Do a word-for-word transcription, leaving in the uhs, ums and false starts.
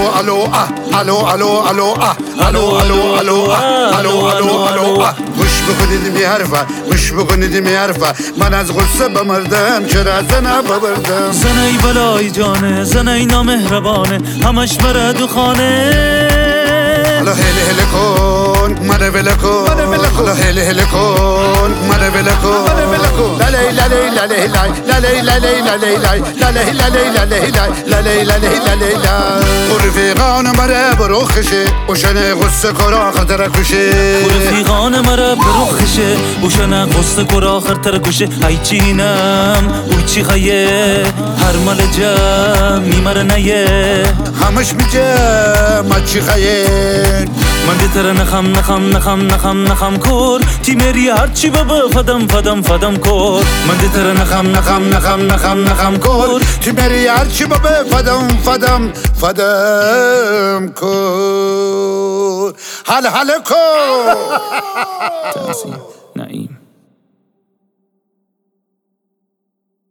الو اه الو الو الو اه الو الو الو اه الو الو الو اه گوش بکنید میحرفه گوش بکنید میحرفه من از غصه بمردم چرا زنه ببردم زنه ای بلای جانه زنه ای نامهربانه همش بره دو خانه حالا هله هله کن منو وله کن حالا هله هله کن منو وله کن لالی لالی لالی لای لالی لالی لالی لای لالی لالی لالی لای لالی لالی لالی لای رفیقان مرا بروخشه وشن غصه کرا خاطر کشه رفیقان مرا بروخشه وشن غصه کرا خاطر کشه ای چینم اوی چی خیه هر مال جم میمره نیه همش میگه ما چی خیه من دیتر نخم نخم نخم نخم نخم کور تی میری هرچی بابا فدم فدم فدم کور من دیتر نخم نخم نخم نخم نخم کور تی میری هرچی بابا فدم فدم فدم کور حل حل کور نعیم